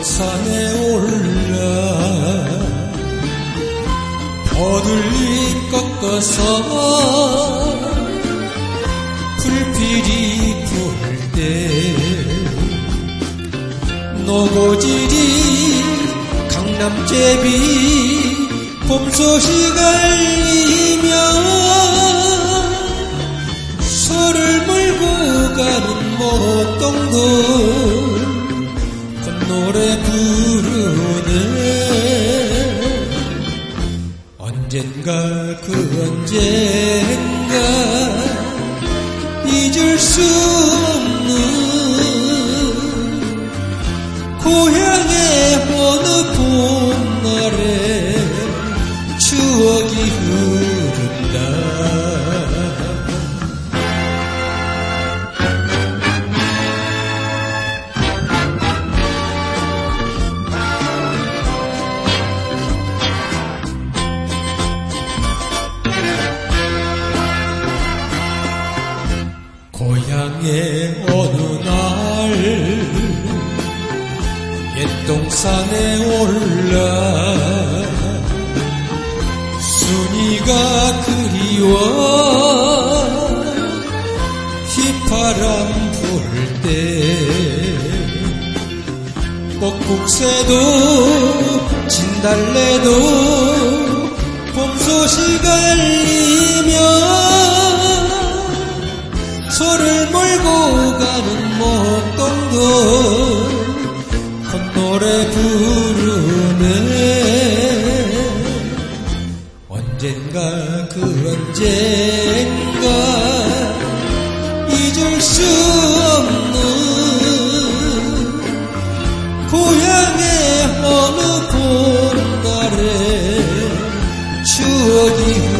산에 올라 버들리 꺾어서 불필이 불 때 노고지리 강남제비 봄소식 알리며 소를 몰고 가는 목동도 콧노래 부르네. 언젠가 그 언젠가 잊을 수 없는 고향의 어느 봄날에 추억이 흐른다. 고향의 어느 날 옛동산에 올라 순이가 그리워 휘파람 불 때 꽃국새도 진달래도 봄소식 알리며 소를 몰고 가는 목동도 콧노래 부르네. 언젠가 그 언젠가 잊을 수 없는 고향의 어느 봄날에 추억이